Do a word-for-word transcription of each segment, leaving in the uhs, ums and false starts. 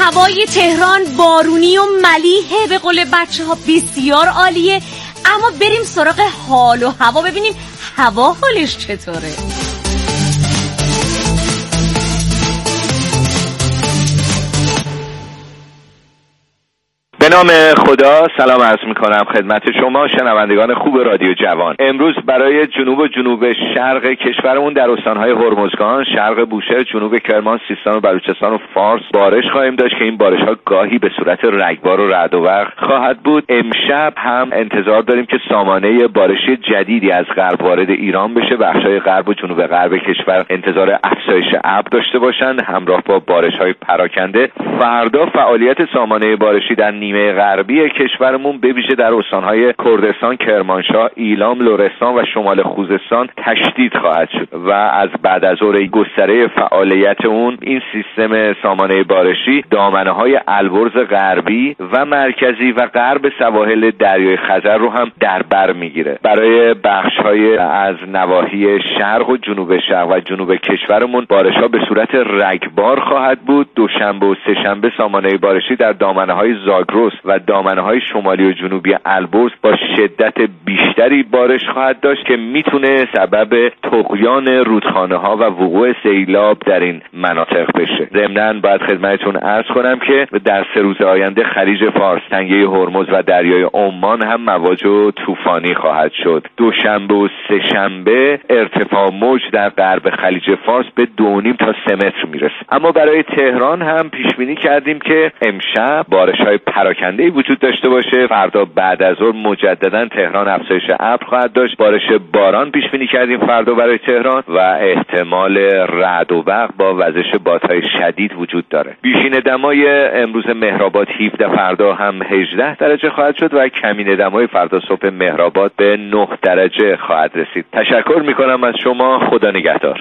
هوای تهران بارونی و ملیحه، به قول بچه ها بسیار عالیه. اما بریم سراغ حال و هوا، ببینیم هوا حالش چطوره. به نام خدا سلام عرض میکنم خدمت شما شنوندگان خوب رادیو جوان. امروز برای جنوب و جنوب شرق کشورمون در استانهای هرمزگان، شرق بوشهر، جنوب کرمان، سیستان و بلوچستان و فارس بارش خواهیم داشت که این بارش ها گاهی به صورت رگبار و رعد و برق خواهد بود. امشب هم انتظار داریم که سامانه بارشی جدیدی از غرب وارد ایران بشه. بخشای غرب و جنوب غرب کشور انتظار افزایش ابر داشته باشند همراه با بارش های پراکنده. فردا فعالیت سامانه بارشی در نیمه غربی کشورمون به ویژه در استانهای کردستان، کرمانشاه، ایلام، لرستان و شمال خوزستان تشدید خواهد شد و از بعد از ظهر گستره فعالیت اون این سیستم سامانه بارشی دامنه‌های البرز غربی و مرکزی و غرب سواحل دریای خزر رو هم در بر میگیره. برای بخش‌های از نواحی شرق و جنوب شرق و جنوب کشورمون بارش‌ها به صورت رگبار خواهد بود. دوشنبه و سه‌شنبه سامانه بارشی در دامنه‌های زاگرس و دامنه‌های شمالی و جنوبی البرز با شدت بیشتری بارش خواهد داشت که میتونه سبب طغیان رودخانه‌ها و وقوع سیلاب در این مناطق بشه. ضمناً باید خدمتتون عرض کنم که در سه روز آینده خلیج فارس، تنگه هرمز و دریای عمان هم مواج و طوفانی خواهد شد. دوشنبه و سه‌شنبه ارتفاع موج در غرب خلیج فارس به دو و نیم تا سه متر میرسه. اما برای تهران هم پیش بینی کردیم که امشب بارش‌های پراکنده‌ای وجود داشته باشه. فردا بعد از ظهر مجددا تهران افزایش ابر خواهد داشت. بارش باران پیش بینی کردیم فردا برای تهران و احتمال رعد و برق با وزش بادهای شدید وجود داره. بیشین دمای امروز مهرآباد هفده، فردا هم هجده درجه خواهد شد و کمین دمای فردا صبح مهرآباد به نه درجه خواهد رسید. تشکر میکنم از شما. خدا نگهدار.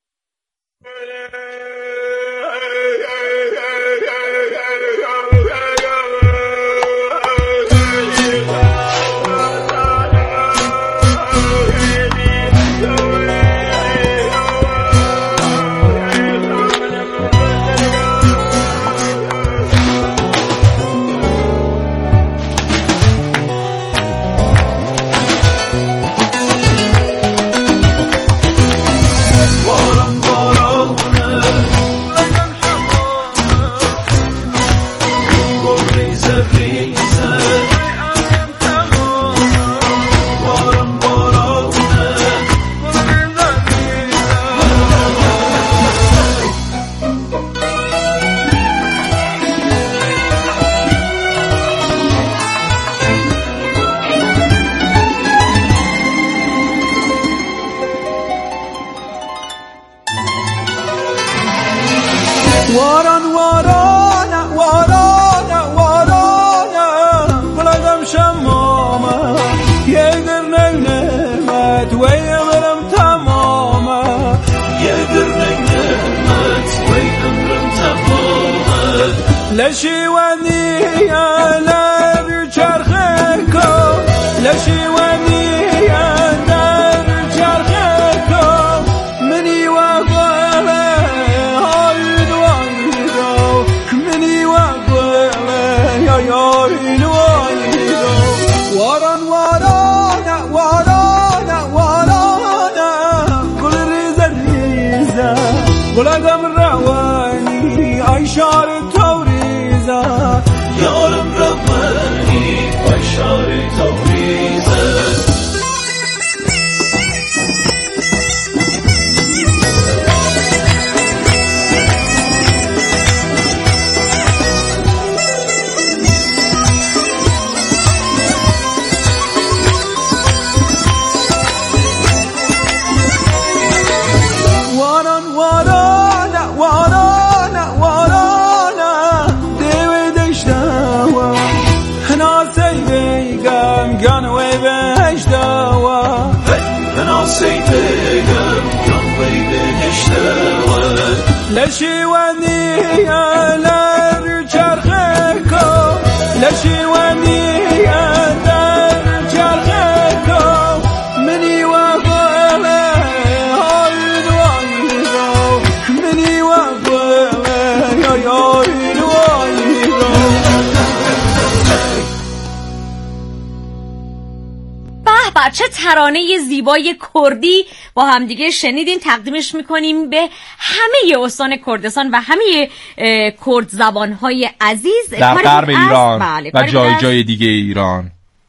واران واران واران واران بلدم شمامه یگر نعمت و یغرم تمامه یگر نعمت و یغرم تمامه لشی ونی لب چرخه کو لشی ونی لب چرخه کو منی و واران واران واران واران گل ریزه ریزه بلدم روانی ای شار توریزه یارم روانی ای شار توریزه لشی ونی لر چرخه کو لشی ونی لر چرخه کو منی و قله های دوای دو منی و قله یا یا دوای چه ترانه زیبای کردی با همدیگه شنیدین. تقدیمش میکنیم به همه استان کردستان و همه کرد زبانهای عزیز در غرب ایران بله، و جای جای دیگه ایران.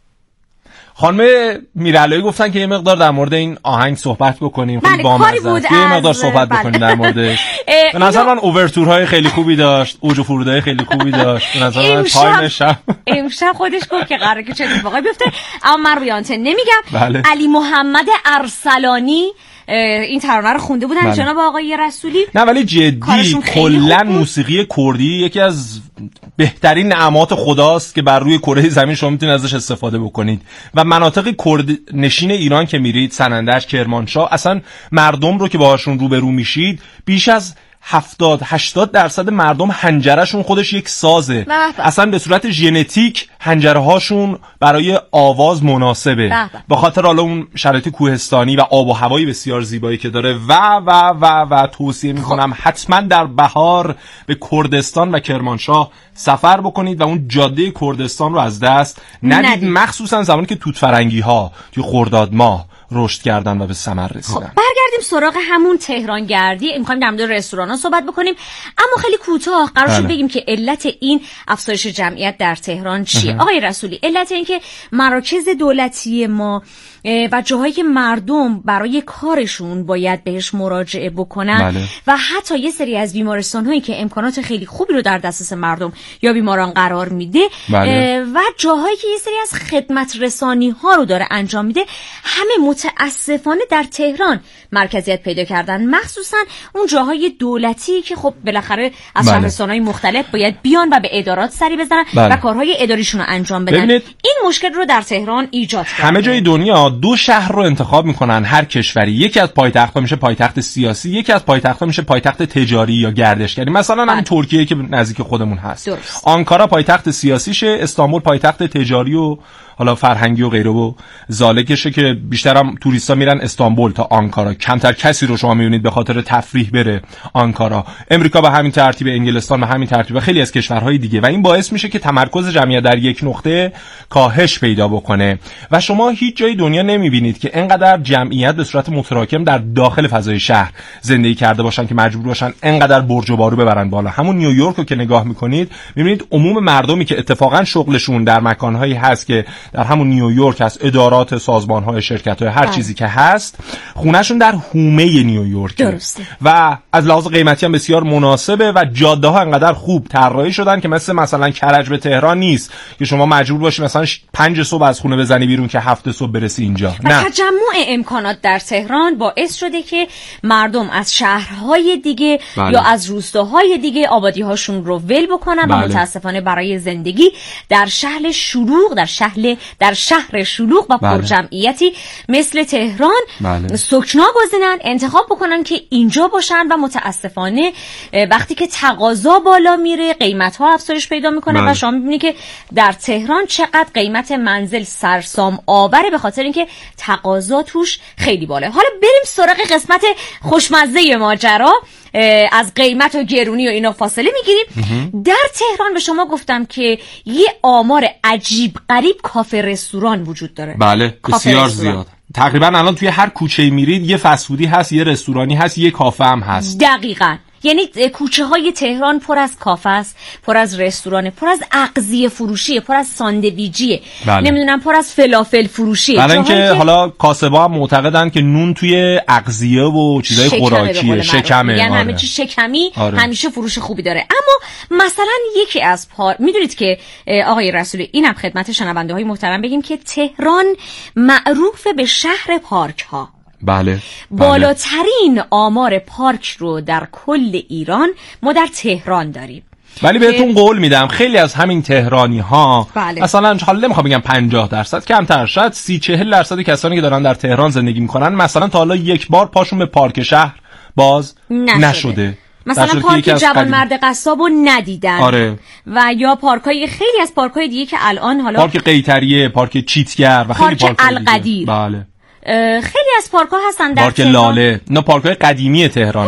خانم میرعلایی گفتن که یه مقدار در مورد این آهنگ صحبت بکنیم. خیلی بامزه است. یه مقدار صحبت بله. بکنیم در موردش. به نظر من اوورتورهای خیلی خوبی داشت، اوج و فرودهای خیلی خوبی داشت. به نظر من تایمش امشب خودش گفت که قراره که چه اتفاقی بیفته، اما من روی آنتن نمیگم. بله. علی محمد ارسلانی این ترانه رو خونده بودن بله. جناب آقای رسولی. نه ولی جدی کلا موسیقی کردی یکی از بهترین نعمات خداست که بر روی کره زمین شما میتونید ازش استفاده بکنید و مناطق کرد نشین ایران که میرید، سنندج، کرمانشاه، اصلا مردم رو که باهاشون روبرو میشید بیش از هفتاد هشتاد درصد مردم حنجرهشون خودش یک سازه. بحبه. اصلا به صورت ژنتیک حنجره هاشون برای آواز مناسبه. به خاطر حالا اون شرایط کوهستانی و آب و هوایی بسیار زیبایی که داره و و و و توصیه میکنم حتما در بهار به کردستان و کرمانشاه سفر بکنید و اون جاده کردستان رو از دست ندید, ندید. مخصوصا زمانی که توت فرنگی ها توی خرداد ماه رشد کردن و به ثمر رسیدن. خب برگردیم سراغ همون تهران گردی. می‌خوایم در مورد رستورانا صحبت بکنیم، اما خیلی کوتاه قرار شد بگیم که علت این افزایش جمعیت در تهران چیه. آقای رسولی، علت این که مراکز دولتی ما و جاهایی که مردم برای کارشون باید بهش مراجعه بکنن بله. و حتی یه سری از بیمارستان‌هایی که امکانات خیلی خوبی رو در دسترس مردم یا بیماران قرار میده بله. و جاهایی که یه سری از خدمت رسانی‌ها رو داره انجام میده، همه متاسفانه در تهران مرکزیت پیدا کردن، مخصوصا اون جاهای دولتی که خب بالاخره از بله. شهرستان‌های مختلف باید بیان و به ادارات سری بزنن بله. و کارهای اداریشون رو انجام بدن. ببینید. این مشکل رو در تهران ایجاد کرده. همه جای دنیا دو شهر رو انتخاب میکنن، هر کشوری یکی از پایتخت‌ها میشه پایتخت سیاسی، یکی از پایتخت‌ها میشه پایتخت تجاری یا گردشگری. مثلا همین ترکیه که نزدیک خودمون هست، درست. آنکارا پایتخت سیاسیشه، استانبول پایتخت تجاری و حالا فرهنگی و غیره و زالکشه که بیشتر هم توریستا میرن استانبول تا آنکارا. کمتر کسی رو شما میبینید به خاطر تفریح بره آنکارا. امریکا به همین ترتیب، انگلستان به همین ترتیب و خیلی از کشورهای دیگه، و این باعث میشه که تمرکز جمعیت در یک نقطه کاهش پیدا بکنه و شما هیچ جای دنیا نمیبینید که اینقدر جمعیت به صورت متراکم در داخل فضای شهر زندگی کرده باشن که مجبور باشن اینقدر برج و بارو ببرن بالا. همون نیویورک رو که نگاه میکنید میبینید عموم مردمی که اتفاقا شغلشون در مکانهایی هست که در همون نیویورک هست، ادارات، سازمان‌های، شرکت‌های، هر آه. چیزی که هست، خونه‌شون در حومه نیویورک درسته و از لحاظ قیمتی هم بسیار مناسبه و جاده‌ها انقدر خوب طراحی شدن که مثل مثلا کرج به تهران نیست که شما مجبور باشی مثلا پنج صبح از خونه بزنی بیرون که هفت صبح برسی اینجا. نه، تجمع امکانات در تهران باعث شده که مردم از شهرهای دیگه بله. یا از روستاهای دیگه آبادی‌هاشون رو ول بکنن بله. و متأسفانه برای زندگی در شهر شلوغ در شهر در شهر شلوغ و بله. پرجمعیتی مثل تهران بله. سکنا گزینن، انتخاب بکنن که اینجا باشن و متاسفانه وقتی که تقاضا بالا میره قیمت‌ها افزایش پیدا میکنه بله. و شما میبینید که در تهران چقدر قیمت منزل سرسام آوره به خاطر اینکه تقاضا توش خیلی بالا. حالا بریم سراغ قسمت خوشمزه ماجرا. از قیمت و گرونی و اینا فاصله میگیریم. در تهران به شما گفتم که یه آمار عجیب غریب کافه رستوران وجود داره. بله بسیار زیاد. تقریبا الان توی هر کوچه میرید یه فسفودی هست، یه رستورانی هست، یه کافه هم هست. دقیقاً. یعنی کوچه های تهران پر از کافه است، پر از رستوران، پر از اغذیه فروشیه، پر از ساندویجیه، بله. نمیدونم پر از فلافل فروشیه. برای اینکه که... حالا کاسبا هم معتقدن که نون توی اغذیه و چیزای خوراکیه، شکمه. یعنی همه چی شکمی آره. همیشه فروش خوبی داره. اما مثلا یکی از پار میدونید که آقای رسولی، اینم خدمت شنونده های محترم بگیم که تهران معروف به شهر پارک ها. بله. بالاترین آمار پارک رو در کل ایران ما در تهران داریم. ولی بهتون قول میدم خیلی از همین تهرانی ها بله. مثلا حالا نمیخوام بگم پنجاه درصد، کمتر، شاید سی چهل درصد کسانی که دارن در تهران زندگی میکنن مثلا تا حالا یک بار پاشون به پارک شهر باز نشده, نشده. مثلا پارک جوان مرد قصابو ندیدن آره. و یا پارکای خیلی از پارکای دیگه که الان حالا پارک قیطریه، پارک چیتگر و خیلی پارک القدیر. بله. خیلی از پارک‌ها هستن در پارک لاله، نه پارک‌های قدیمی تهرانه. پارک لاله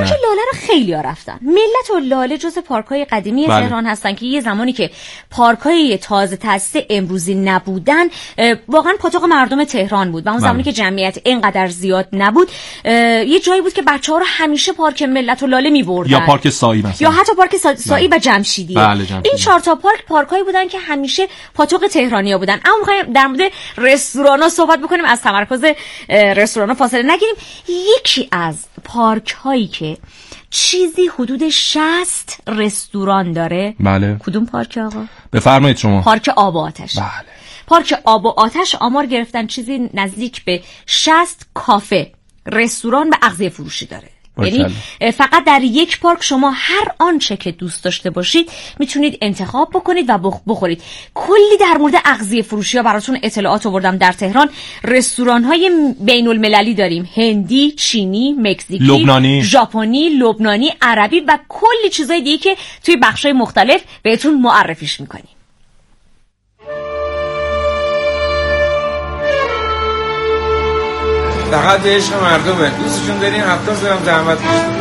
رو خیلی ها رفتن. ملت و لاله جز پارک‌های قدیمی بله. تهران هستن که یه زمانی که پارک‌های تازه تأسیس امروزی نبودن واقعا پاتوق مردم تهران بود و اون بله. زمانی که جمعیت اینقدر زیاد نبود یه جایی بود که بچه‌ها رو همیشه پارک ملت و لاله می‌بردن یا پارک سایی مثلا یا حتی پارک سا... سایی بله. و جمشیدی. بله جمشیدی. این چهار تا پارک پارکایی بودن که همیشه پاتوق تهرانی‌ها بودن. اما می‌خوایم در مورد رستورانا صحبت بکنیم، از تمرکز رستورانا فاصله نگیریم. یکی از پارک‌هایی که چیزی حدود شصت رستوران داره بله. کدوم پارک آقا؟ بفرمایید شما. پارک آب و آتش. بله. پارک آب و آتش آمار گرفتن چیزی نزدیک به شصت کافه، رستوران و اغذیه فروشی داره. یعنی فقط در یک پارک شما هر آنچه که دوست داشته باشید میتونید انتخاب بکنید و بخورید. کلی در مورد اغذیه فروشی ها براتون اطلاعات آوردم. در تهران رستوران های بین المللی داریم، هندی، چینی، مکزیکی، لبنانی، ژاپنی، لبنانی، عربی و کلی چیزای دیگه که توی بخشای مختلف بهتون معرفیش میکنیم. فقط عشق مردمه، دوستشون داریم هفتاد سالم زحمت کشیدیم.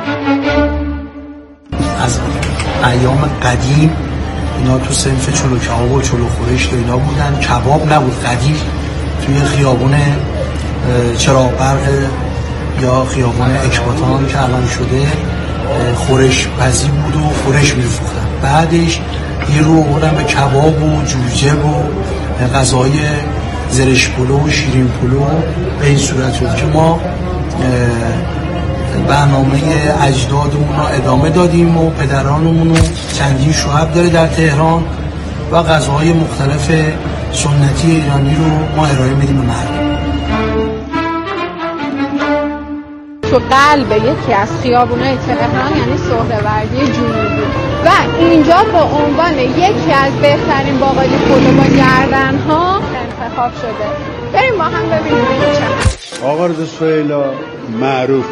از ایام قدیم اینا تو صنف چلو کباب و چلو خورش اینا بودن. کباب نبود قدیم، توی خیابون چراغ برق یا خیابون اکباتان که الان شده خورش پزی بود و خورش می‌فروختن. بعدش یه رو آوردن به کباب و جوجه و غذای زرش پلو و شیرین پلو به این صورت شد که ما برنامه اجدادمون رو ادامه دادیم و پدرانمون رو چندین شعب داره در تهران و غذاهای مختلف سنتی ایرانی رو ما ارائه میدیم به مردم. تو قلب یکی از خیابونای تهران یعنی سهروردی جنوبی و اینجا به عنوان یکی از بهترین باقالی پلو با گردن‌ها انتخاب شده. بریم با هم ببینیم چه. آقا رضا سهیلا معروفه.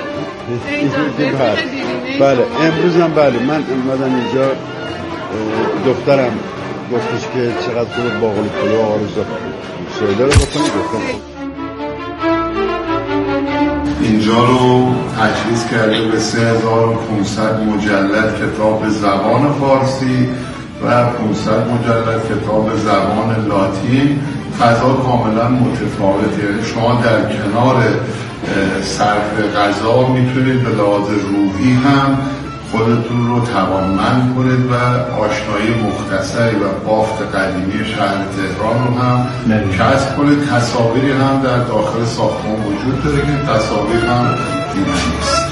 بله امروز هم بله من اومدم اینجا، دخترم گفتش که چقدر خوب باقالی پلو آقا رضا سهیلا رو بکنی. گفتم اینجا رو تجهیز کرده به سه هزار و پانصد مجلد کتاب زبان فارسی و پانصد مجلد کتاب زبان لاتین. فضا کاملا متفاوته، یعنی شما در کنار صرف غذا میتونید به لحاظ روحی هم خودتون رو توانمند کنید و آشنایی مختصری و بافت قدیمی شهر تهران رو هم کسب کنید. تصاویری هم در داخل ساختمان وجود داره که تصاویر هم دیدنی است.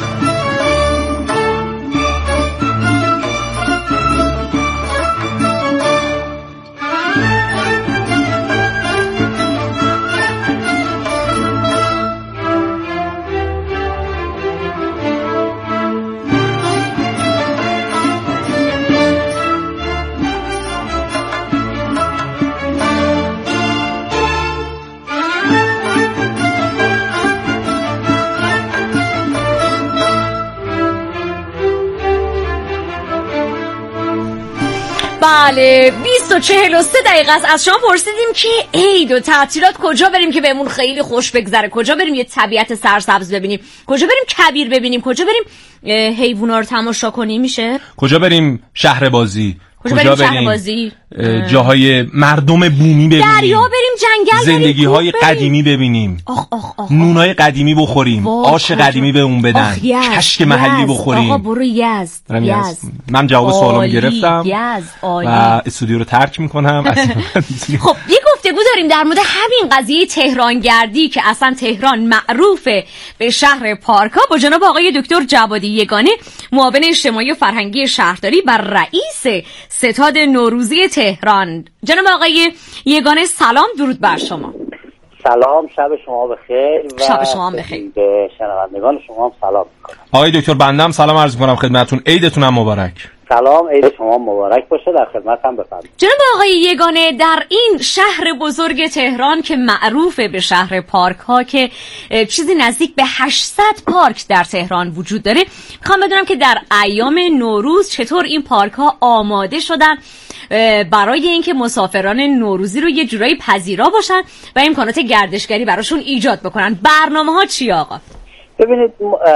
بله بیست و چهل و سه دقیقه است. از شما پرسیدیم که عید و تعطیلات کجا بریم که بهمون خیلی خوش بگذره، کجا بریم یه طبیعت سرسبز ببینیم، کجا بریم کبیر ببینیم، کجا بریم حیوونا رو تماشا کنیم، میشه کجا بریم شهر بازی، کجا, کجا بریم شهر بازی، جاهای مردم بومی ببینیم، دریا بریم، جنگل بریم، زندگی های قدیمی ببینیم، آخ آخ آخ نونای قدیمی بخوریم، آش قدیمی به اون بدن، کشک محلی بخوریم. آقا برو یزد. یزد. من جواب سوالم گرفتم یزد. و استودیو رو ترک میکنم. خب یه گفتگو داریم در مورد همین قضیه تهران گردی که اصلا تهران معروفه به شهر پارکا با جناب آقای دکتر جوادی یگانه، معاون اجتماعی و فرهنگی شهرداری و رئیس ستاد نوروزی تهران. جناب آقای یگانه سلام، درود بر شما. سلام، شب شما بخیر و شب شما بخیر. به شنوندگان شما هم سلام میکنم. آقای دکتر بندم سلام عرض میکنم خدمتتون، عیدتون هم مبارک. سلام، عید شما مبارک باشه، در خدمتم بفرمایید. جناب آقای یگانه، در این شهر بزرگ تهران که معروفه به شهر پارک ها که چیزی نزدیک به هشتصد پارک در تهران وجود داره، میخوام بدونم که در ایام نوروز چطور این پارک ها آماده شدن برای اینکه مسافران نوروزی رو یه جورایی پذیرا باشن و امکانات گردشگری براشون ایجاد بکنن. برنامه ها چی آقا؟ ببینید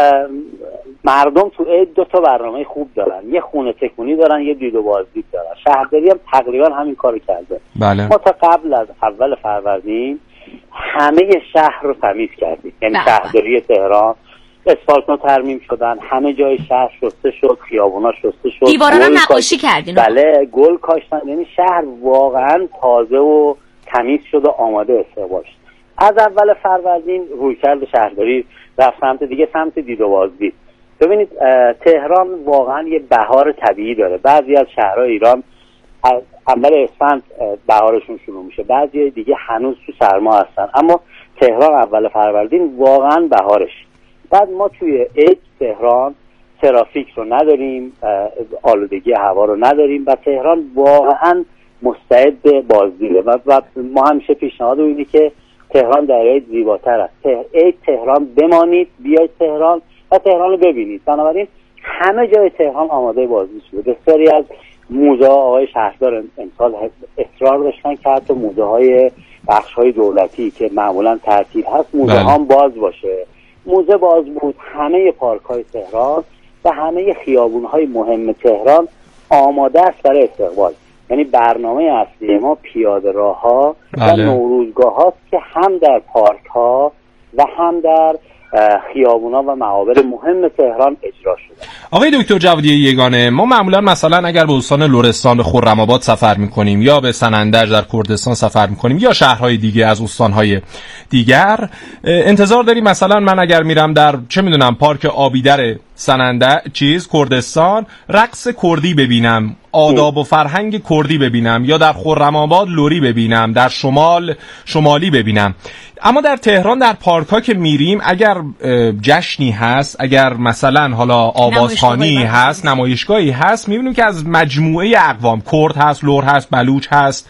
مردم تو عید دو تا برنامه خوب دارن، یه خونه تکونی دارن، یه دید و بازدید دارن. شهرداری هم تقریبا همین کارو کرده. بله. ما تا قبل از اول فروردین همه شهر رو تمیز کردیم، یعنی شهرداری تهران اسفالت‌ها ترمیم شدن، همه جای شهر شسته شد، خیابونا شسته شد، دیوارا رو نقاشی کردین. بله، گل کاشتن، یعنی شهر واقعا تازه و تمیز شد و آماده استقبال شد. از اول فروردین رویکرد شهرداری رفت سمت دیگه، سمت دید و بازدید. ببینید تهران واقعا یه بهار طبیعی داره. بعضی از شهرهای ایران از اول اسفند بهارشون شروع میشه، بعضی دیگه هنوز تو سرما هستن، اما تهران اول فروردین واقعا بهارش. بعد ما توی عید تهران ترافیک رو نداریم، آلودگی هوا رو نداریم و تهران واقعا مستعد بازدیده و ما همیشه پیشنهاد اینه که تهران در عید زیباتر است. عید تهران بمانید، بیاید تهران و تهران رو ببینید. بنابراین همه جای تهران آماده بازدید شده. بسیاری از موزه ها آقای شهردار امسال اصرار داشتن که حتی موزه های بخش های دولتی که معمولا تعطیل هست موزه ها هم باز باشه. موزه باز بود، همه پارک های تهران و همه خیابون های مهم تهران آماده است برای استقبال. یعنی برنامه اصلی ما پیاده راه ها و نوروزگاه هاست که هم در پارک ها و هم در خیابونا و معابر مهم تهران اجرا شده. آقای دکتر جوادی یگانه، ما معمولا مثلا اگر به استان لرستان به خرم‌آباد سفر می‌کنیم یا به سنندج در کردستان سفر می‌کنیم یا شهرهای دیگه از استان‌های دیگر، انتظار داریم مثلا من اگر میرم در چه میدونم پارک آبیدر سنندج چیز کردستان رقص کردی ببینم، آداب و فرهنگ کردی ببینم، یا در خرم‌آباد لری ببینم، در شمال شمالی ببینم. اما در تهران در پارک‌ها که میریم اگر جشنی هست، اگر مثلا حالا آوازخوانی هست، نمایشگاهی هست، میبینیم که از مجموعه اقوام کرد هست، لر هست، بلوچ هست،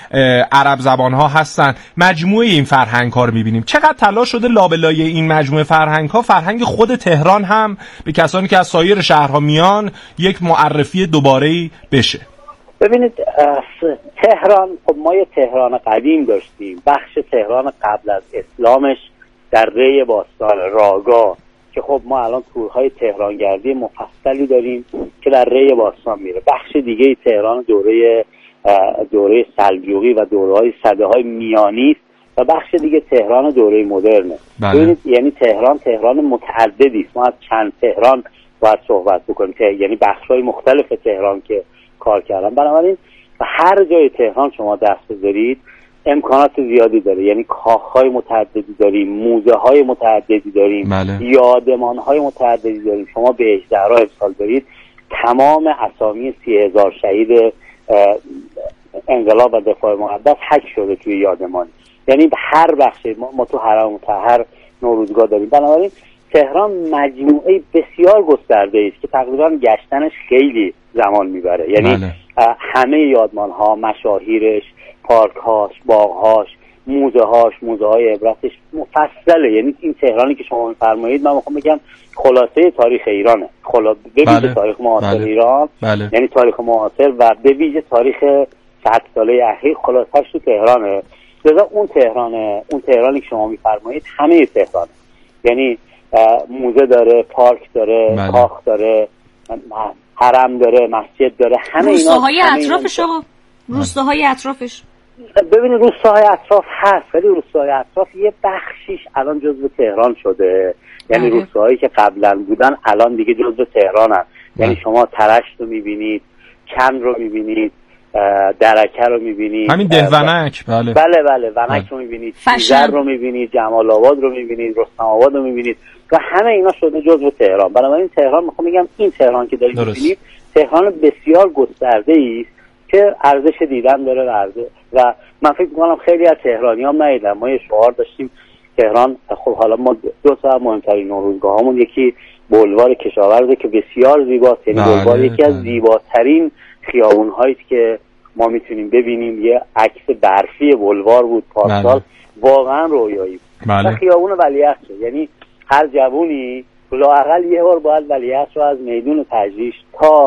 عرب زبان‌ها هستن، مجموعه این فرهنگ‌ها رو می‌بینیم. چقدر تلاش شده لابلای این مجموعه فرهنگ‌ها فرهنگ خود تهران هم به کسانی که از سایر شهرها میان یک معرفی دوباره‌ای بشه؟ ببینید تهران، خب ما یه تهران قدیم داشتیم، بخش تهران قبل از اسلامش در ری باستان راگا که خب ما الان تورهای تهرانگردی مفصلی داریم که در ری باستان میره. بخش دیگه تهران دوره دوره سلجوقی و دوره‌های سده‌های میانی است و بخش دیگه تهران دوره مدرنه. ببینید یعنی تهران تهران متعددی است. ما از چند تهران باید صحبت بکنیم، یعنی بخش‌های مختلف تهران که کار کردن. بنابراین هر جای تهران شما دست بذارید امکانات زیادی داره، یعنی کاخ‌های متعددی داریم، موزه‌های متعددی داریم، بله. یادمان‌های متعددی داریم. شما به اژدها امسال دارید تمام اسامی سی هزار شهید انقلاب و دفاع مقدس حک شده توی یادمان، یعنی هر بخشی ما, ما تو حرم مطهر نوروزگاه داریم. بنابراین تهران مجموعه بسیار گسترده است که تقریبا گشتنش خیلی زمان میبره، یعنی بله. همه یادمان‌ها، مشاهیرش، پارک‌هاش، باغ‌هاش، موزه‌هاش، موزه‌های عبرتش مفصله. یعنی این تهرانی که شما می‌فرمایید من میخوام بگم خلاصه تاریخ ایرانه، خلاصه به ویژه بله. تاریخ معاصر بله. ایران بله. یعنی تاریخ معاصر و به ویژه تاریخ صد ساله اخیر خلاصش تو تهرانه. لذا اون تهرانه، اون تهرانی که شما می‌فرمایید همه تهرانه، یعنی موزه داره، پارک داره، بله. کاخ داره، حرم داره، مسجد داره، همه اینا. روستاهای اطرافش آقا، روستاهای اطرافش ببینید روستاهای اطراف هست، ولی روستاهای اطراف یه بخشیش الان جزو تهران شده، یعنی روستاهایی که قبلا بودن الان دیگه جزو تهرانن. یعنی شما ترشت رو میبینید، کن رو میبینید، درکه رو میبینید، همین دهونک بله بله بله ونک رو میبینید، شیزر رو میبینید، جمال آباد رو میبینید، رستم آباد رو میبینید و همه اینا شده جزو تهران. بنابراین تهران میخوام بگم این تهران که دارید میبینید تهران بسیار گسترده ای است که ارزش دیدن داره ارزش. و من فکر میکنم خیلی از تهرانیام ندیدن. ما یه شعار داشتیم تهران، خب حالا ما دو تا مهمترین نوروزگاهامون یکی بولوار کشاورزه که بسیار زیباست، یعنی بولوار یکی از زیباترین خیابون‌هایی است که ما میتونیم ببینیم. یه عکس برفی بولوار بود پارسال، واقعا رویایی. و خیابون ولیعصر، یعنی هر جوونی لااقل یه بار باید ولیعصر رو از میدون تجریش تا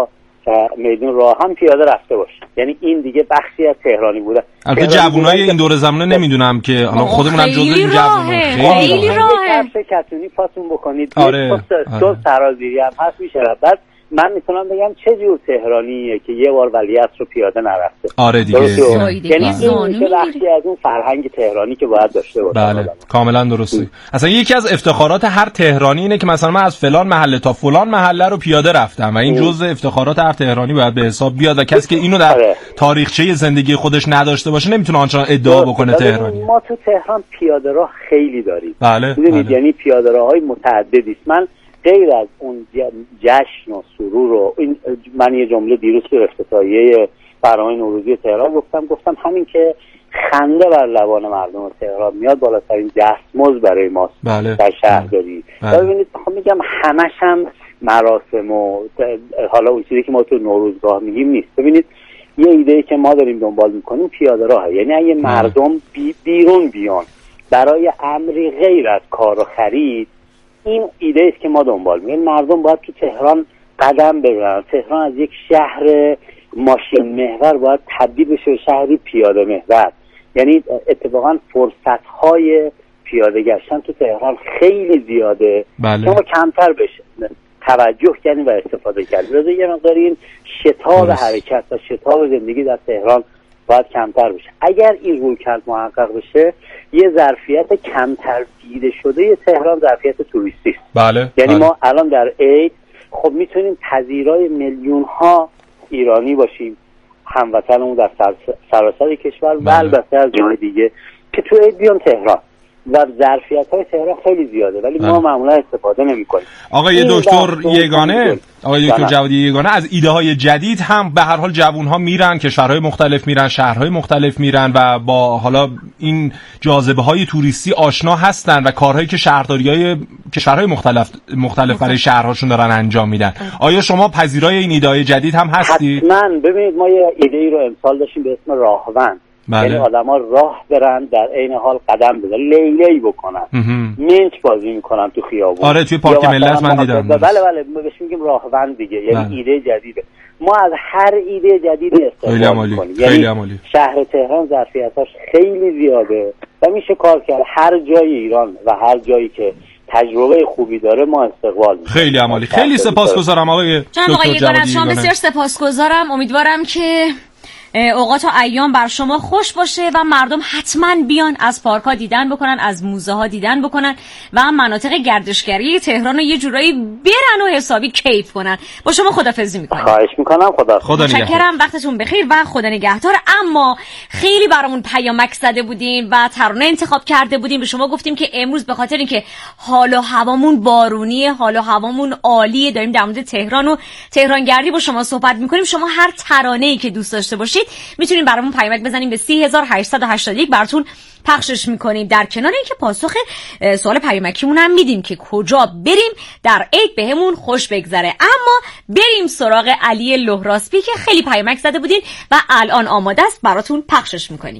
میدون راه هم پیاده رفته باشن. یعنی این دیگه بخشی از تهرانی بوده. البته جوونای این دور زمانه نمیدونم که حالا خودمون هم جزو این جوونا خیلی راهه. کفش کتونی پاتون بکنید. آره. دو سرازیری هم هست میشه. بعد من میتونم بگم چه جور تهرانیه که یه بار ولیعصر رو پیاده نرفته. آره دیگه. یعنی این میشه بخشی از اون فرهنگ تهرانی که باید داشته باشه. بله کاملا درسته. اصلا یکی از افتخارات هر تهرانی اینه که مثلا من از فلان محله تا فلان محله رو پیاده رفتم و این جزء افتخارات هر تهرانی باید به حساب بیاد و کسی که اینو در تاریخچه زندگی خودش نداشته باشه نمیتونه آنچنان ادعا بکنه تهرانی. ما تو تهران پیاده راه خیلی داریم. بله. یعنی پیاده راه‌های متعددی است. من غیر از اون جشن و سرور و این من یه جمله دیروز تو افتتاحیه برنامه نوروزی تهران گفتم گفتم همین که خنده بر لبان مردم تهران میاد بالاترین دستمزد برای ماست. بله. در شهرداری. بله. ببینید میخوام میگم همش هم مراسم و حالا اون چیزی که ما تو نوروزگاه میگیم نیست. ببینید یه ایده که ما داریم دنبال میکنیم پیاده راهه. یعنی اگه مردم بی بیرون بیان برای امری غیر از کار و خرید، این ایده است که ما دنبال می‌کنیم. مردم باید تو تهران قدم بزنن. تهران از یک شهر ماشین محور باید تبدیل بشه به شهری پیاده محور. یعنی اتفاقا فرصت‌های پیاده گشتن تو تهران خیلی زیاده. بله. ما کمتر بشه توجه کردیم و استفاده کردیم. لذا یه مقدار این شتاب حرکت و شتاب زندگی در تهران باید کمتر بشه. اگر این رویکرد محقق بشه یه ظرفیت کمتر دیده شده تهران ظرفیت توریستی است. بله. یعنی بله. ما الان در عید خب میتونیم پذیرای میلیون ها ایرانی باشیم، هموطنمون در سراسر کشور و البته از جای دیگه که تو عید بیان تهران و ظرفیت‌های تهران خیلی زیاده ولی ما معمولا استفاده نمی‌کنیم. آقای دکتر یگانه آقای دکتر جوادی یگانه از ایده‌های جدید هم به هر حال جوان‌ها میرن، کشورهای مختلف میرن، شهرهای مختلف میرن و با حالا این جاذبه‌های توریستی آشنا هستن و کارهایی که شهرداری‌های کشورهای مختلف مختلف برای شهرهاشون دارن انجام میدن. آیا شما پذیرای این ایده‌های جدید هم هستید؟ حتما. ببینید ما یه ایده‌ای رو امسال داشتیم به اسم راهوند. بله. یعنی آدم ها راه برن در عین حال قدم بزنن، لیلی بکنن، منچ بازی میکنن تو خیابون. آره توی پارک ملت من دیدم. بله بله ما بهش میگیم راهوند دیگه. یعنی بله. ایده جدیده. ما از هر ایده جدیدی استفاده میکنیم. یعنی عمالی. شهر تهران ظرفیتاش خیلی زیاده و میشه کار کرد. هر جای ایران و هر جایی که تجربه خوبی داره ما استقبال میکنیم. خیلی عمالی. خیلی سپاسگزارم آقای دکتر جوادی. شما بسیار سپاسگزارم. امیدوارم که اوقات و ایام بر شما خوش باشه و مردم حتما بیان از پارک ها دیدن بکنن، از موزه ها دیدن بکنن و مناطق گردشگری تهران رو یه جورایی برن و حسابی کیف کنن. با شما خدافظی میکنم. خواهش میکنم. خدا خدا نگهدار. متشکرم. وقتتون بخیر و خدا نگهدار. اما خیلی برامون پیامک زده بودین و ترانه انتخاب کرده بودیم. به شما گفتیم که امروز به خاطر اینکه حال و هوامون بارونیه، حال و هوامون عالیه، داریم در مورد تهران و تهرانگردی با شما صحبت میکنیم. شما هر ترانه‌ای که دوست داشته باشید میتونین برامون پیامک بزنیم به سی هزار و هشتصد و هشتاد و یک براتون پخشش میکنیم. در کنار اینکه پاسخ سوال پیامکیمون هم میدیم که کجا بریم در عید بهمون خوش بگذره. اما بریم سراغ علی لهراسپی که خیلی پیامک زده بودین و الان آماده است براتون پخشش میکنیم.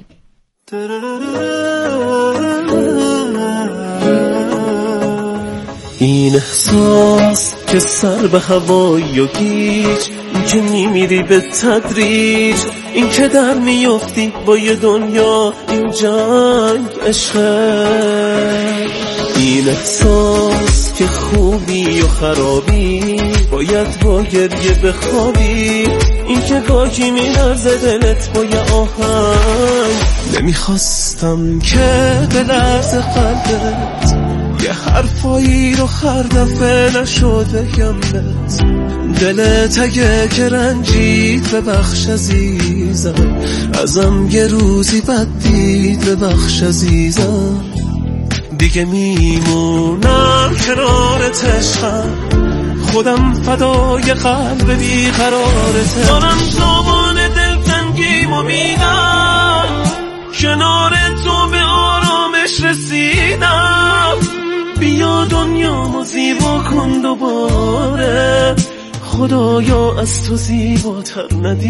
این احساس که سر به هوای و گیج، این که میمیری به تدریج، این که در میافتی با یه دنیا، این جنگ عشقه. این احساس که خوبی و خرابی باید با گریه بخوابی، این که گاهی میلرزه دلت با یه آهنگ. نمیخواستم که بلرزه قلبت، یه حرفایی رو هر دفعه نشده بگمت. دلت اگه که رنجید ببخش عزیزم، ازم یه روزی بد دید ببخش عزیزم. دیگه میمونم کنارت عشقم، خودم فدای قلب بیقرارته. دارم زبان دلتنگیمو میدم، کنار تو به آرامش رسیدم. بیا دنیامو زیبا کن دوباره، خدایا از تو زیباتر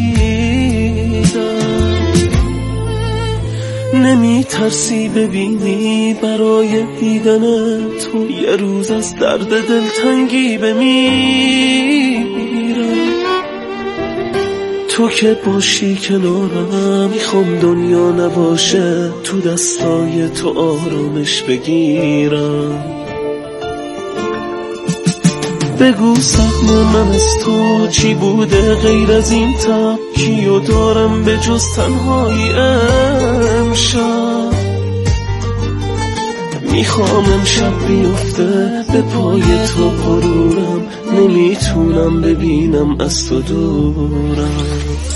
ندیدم. نمی ترسی ببینی برای دیدن تو یه روز از درد دلتنگی بمیرم. تو که باشی کنارم، میخوام دنیا نباشه تو دستای تو آرامش بگیرم. بگو سهم من از تو چی بوده غیر از این تب، کیو دارم به جز تنهایی امشب. میخوام امشب بیفته به پای تو غرورم، نمیتونم ببینم از تو دورم.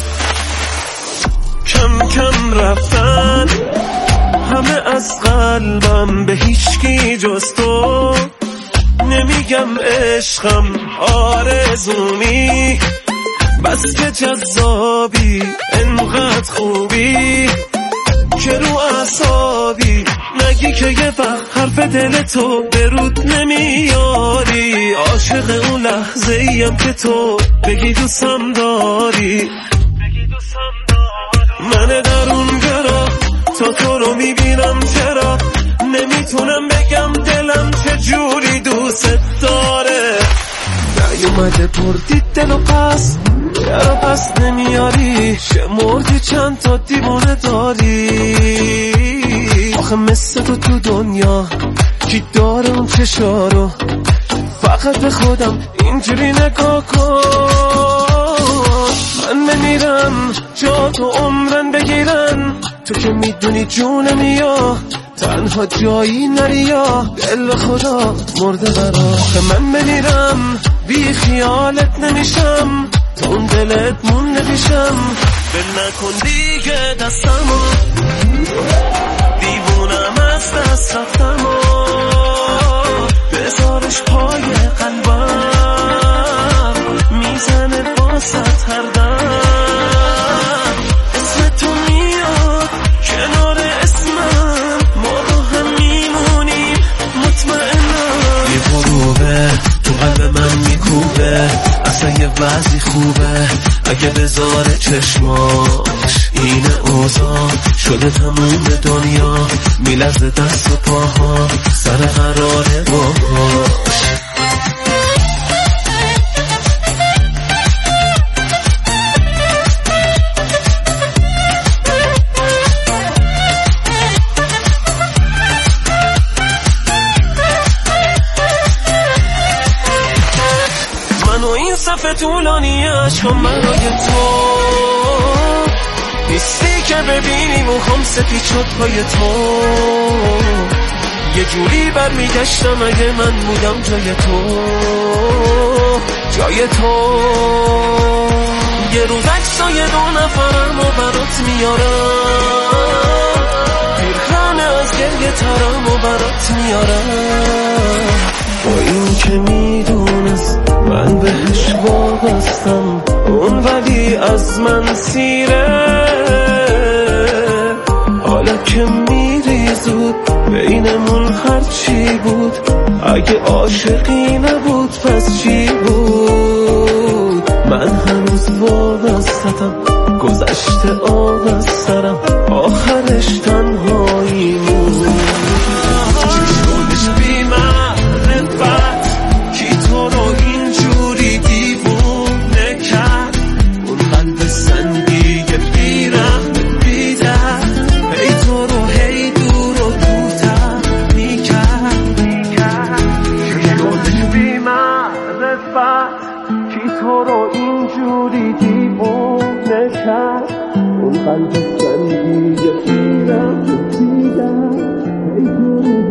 کم کم رفتن همه از قلبم، به هیچکی جز تو نمیگم عشقم آرزومی، بس که جذابی انقدر خوبی که رو اعصابی، نگی که یه وقت حرف دل تو برود نمیاری. عاشق اون لحظه ایم که تو بگی دوستم داری، من درون گرا تا تو رو میبینم، چرا نمیتونم بگم دلم چه جوری دوست داره. نیومده بردی دل و پس یارو پس نمیاری، شمردی چند تا دیوانه داری. آخه مثل تو تو دنیا کی داره اون چشارو، فقط به خودم اینجوری نگاه کن. من بمیرم جا تو عمرن بگیرن، تو که میدونی جون میا تنها جایی نری، یا دل خدا مرده برات. من بمیرم بی خیالت نمیشم، تو اون دلت مونده پیشم. بل نکن دیگه دستمو، دیوونم از دست رفتمو، بذارش پای قلبم، میزنه باست هر دم. اسم تو میاد کنار اسمم، ما با هم میمونیم مطمئنم. یه غروبه تو قلب من میکوبه، اصلا یه وضعی خوبه اگه بذاره چشماش. این اوضاع شده تموم دنیا، میلرزه دست و پاها سر قراره باهاش. صفحه طولانی عشقم برای تو نیستی که ببینی موهام سپید شد پای تو. یه جوری برمیگشتم اگه من بودم جای تو، جای تو. یه روز عکسای دو نفرم و برات میارم، پیرخانه از گریه ترم و برات میارم. با این که میدونست من بهش وابستم، اون ولی از من سیره. حالا که میری زود بینمون هرچی بود، اگه عاشقی نبود پس چی بود؟ من هنوز وابستم، گذشته آب از سرم، آخرش تنهایی مون. چشمانش بی معرفت کی تو رو اینجوری دیوونه کرد، اون قلب سنگی بی رحم بی درد، هی تو رو هی دور و دوتر میکرد. چشمانش بی معرفت کی تو رو اینجوری دیوونه کرد، اون قلب سنگی بی رحم بی درد، هی تو رو هی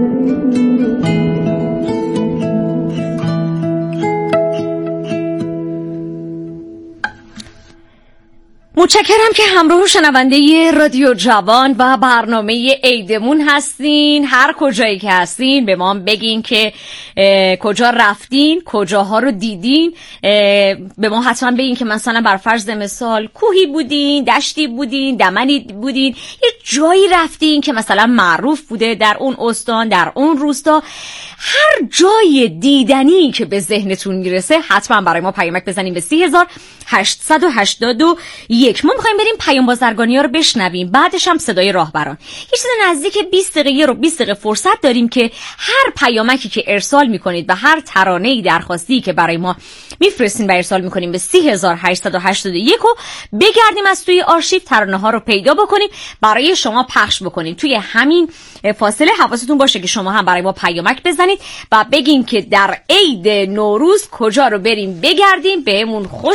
متشکرم که همراه شنونده رادیو جوان و برنامه عیدمون هستین. هر کجایی که هستین به ما بگین که کجا رفتین، کجاها رو دیدین. به ما حتما بگین که مثلا بر فرض مثال کوهی بودین، دشتی بودین، دمنی بودین، یه جایی رفتین که مثلا معروف بوده در اون استان، در اون روستا. هر جای دیدنی که به ذهنتون میرسه حتما برای ما پیامک بزنین به سی هزار هشتصد و هشتاد و یک. یک ما میخوایم بریم پیام بازرگانی ها رو بشنویم، بعدش هم صدای راهبران. یه چیز نزدیک بیست دقیقه رو بیست دقیقه فرصت داریم که هر پیامکی که ارسال میکنید و هر ترانه‌ای درخواستی که برای ما میفرستین و ارسال میکنیم به سی هزار و هشتصد و هشتاد و یک و بگردیم از توی آرشیو ترانه ها رو پیدا بکنیم برای شما پخش بکنیم. توی همین فاصله حواستون باشه که شما هم برای ما پیامک بزنید و بگین که در عید نوروز کجا رو بریم بگردیم، بهمون خوش